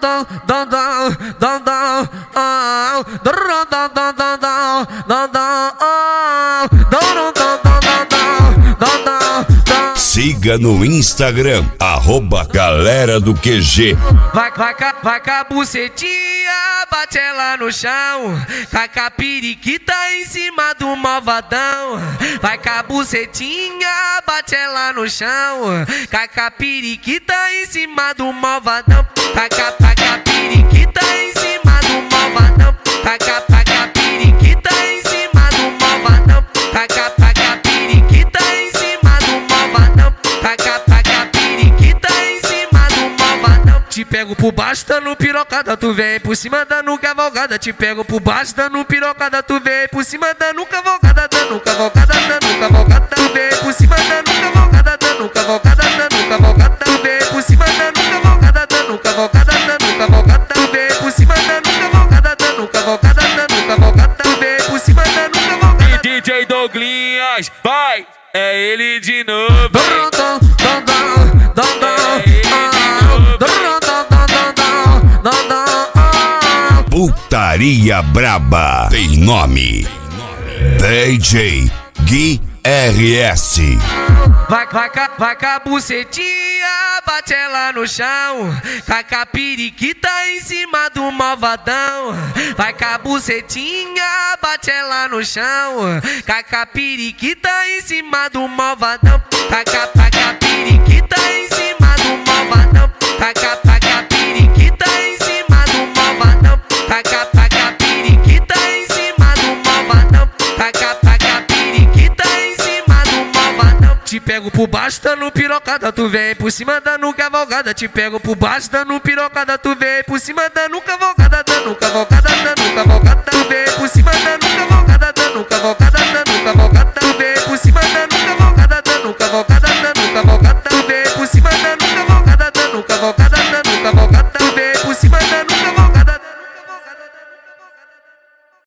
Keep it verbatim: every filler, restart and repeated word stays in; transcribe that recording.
dun dun dun dun dun ah dun dun dun dun dun dun dun ah dun dun dun dun dun dun. Siga no Instagram, arroba Galera do Q G. Vai, vai, vai com a bucetinha, bate ela no chão. Com a periquita em cima do malvadão. Vai com a bucetinha, bate ela no chão. Com a periquita em cima do malvadão. Com a periquita em cima do malvadão. Com a periquita em cima do malvadão. Com a periquita em cima do malvadão. Taca, periquita em cima do malvadão. Te pego por baixo, dando pirocada, tu vem por cima, dando cavalgada. Te pego por baixo, dando pirocada, tu vem por cima, dando cavalgada, dando cavalgada, dando cavalgada. Tu vem por cima, dando cavalgada, dando cavalgada, dando cavalgada. Tu vem por cima, dando cavalgada, dando cavalgada, dando cavalgada. Tu vem por cima, dando cavalgada, dando cavalgada, dando cavalgada. Tu vem por cima, dando cavalgada. D J Douglinhas, vai! É ele de novo. Putaria braba tem nome. D J Gui R S. Vai, vai, vai com a bucetinha, bate ela no chão. Com a periquita em cima do malvadão. Vai com a bucetinha, bate ela no chão. Com a periquita em cima do malvadão. Com a periquita em cima do malvadão. Com a periquita em cima do malvadão. Com a periquita em cima do malvadão. Com a periquita em cima do malvadão. Te pego por baixo, dando pirocada, tu vem por cima, dando cavalgada. Te pego por baixo, dando pirocada, tu vem por cima, dando cavalgada, dando cavalgada.